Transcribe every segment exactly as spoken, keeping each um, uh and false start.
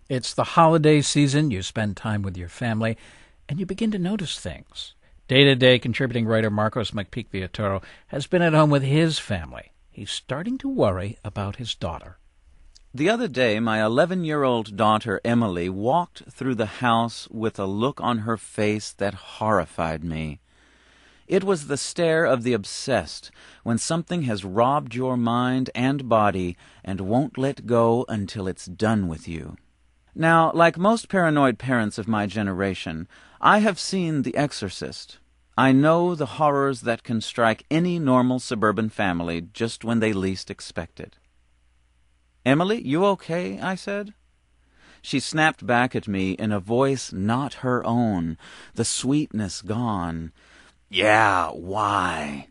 It's the holiday season, you spend time with your family, and you begin to notice things. Day-to-day contributing writer Marcos McPeak-Villatoro has been at home with his family. He's starting to worry about his daughter. The other day, my eleven-year-old daughter, Emily, walked through the house with a look on her face that horrified me. It was the stare of the obsessed, when something has robbed your mind and body and won't let go until it's done with you. Now, like most paranoid parents of my generation, I have seen The Exorcist. I know the horrors that can strike any normal suburban family just when they least expect it. "Emily, you okay?" I said. She snapped back at me in a voice not her own, the sweetness gone. "Yeah, why?"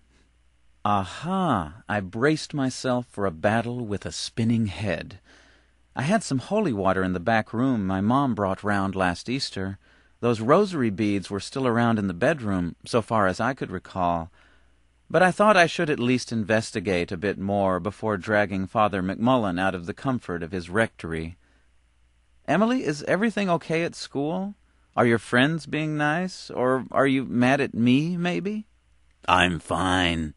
Aha! I braced myself for a battle with a spinning head. I had some holy water in the back room my mom brought round last Easter. Those rosary beads were still around in the bedroom, so far as I could recall. But I thought I should at least investigate a bit more before dragging Father McMullen out of the comfort of his rectory. "Emily, is everything okay at school? Are your friends being nice? Or are you mad at me, maybe?" "I'm fine."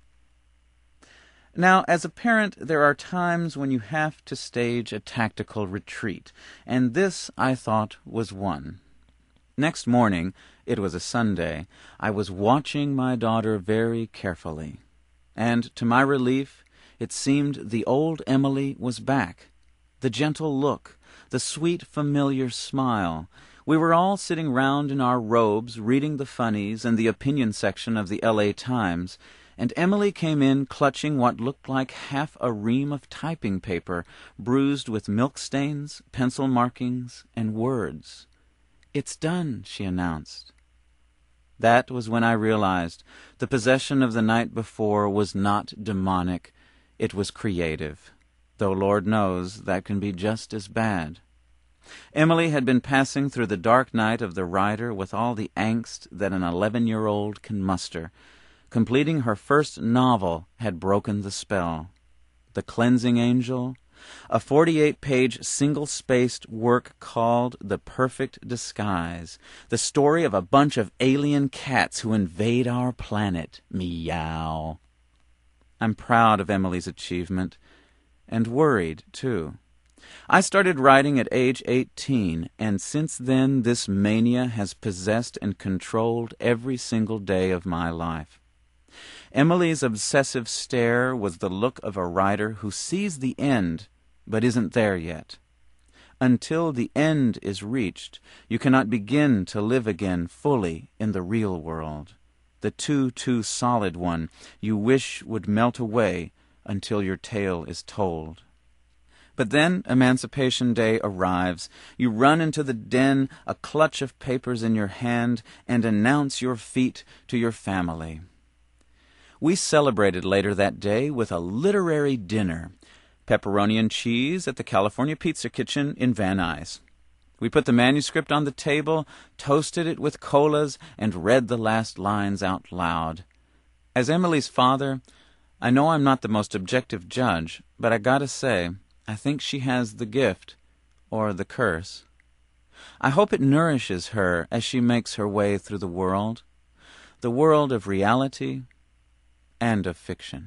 Now, as a parent, there are times when you have to stage a tactical retreat, and this, I thought, was one. Next morning, it was a Sunday, I was watching my daughter very carefully. And, to my relief, it seemed the old Emily was back. The gentle look, the sweet, familiar smile. We were all sitting round in our robes, reading the funnies and the opinion section of the L A Times, and Emily came in clutching what looked like half a ream of typing paper, bruised with milk stains, pencil markings, and words. "It's done," she announced. That was when I realized the possession of the night before was not demonic, it was creative, though Lord knows that can be just as bad. Emily had been passing through the dark night of the writer with all the angst that an eleven-year-old can muster. Completing her first novel had broken the spell. The Cleansing Angel, a forty-eight page single-spaced work called The Perfect Disguise, the story of a bunch of alien cats who invade our planet. Meow. I'm proud of Emily's achievement, and worried, too. I started writing at age eighteen, and since then this mania has possessed and controlled every single day of my life. Emily's obsessive stare was the look of a writer who sees the end, but isn't there yet. Until the end is reached, you cannot begin to live again fully in the real world, the too, too solid one you wish would melt away until your tale is told. But then Emancipation Day arrives. You run into the den, a clutch of papers in your hand, and announce your feat to your family. We celebrated later that day with a literary dinner, pepperoni and cheese at the California Pizza Kitchen in Van Nuys. We put the manuscript on the table, toasted it with colas, and read the last lines out loud. As Emily's father, I know I'm not the most objective judge, but I gotta say, I think she has the gift, or the curse. I hope it nourishes her as she makes her way through the world, the world of reality and of fiction.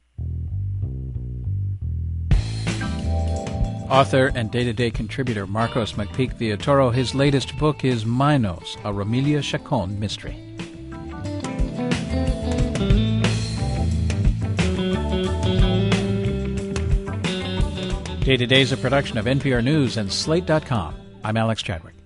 Author and day-to-day contributor Marcos McPeak-Villatoro, his latest book is Minos, a Romelia Chacon mystery. Day-to-day is a production of N P R News and Slate dot com. I'm Alex Chadwick.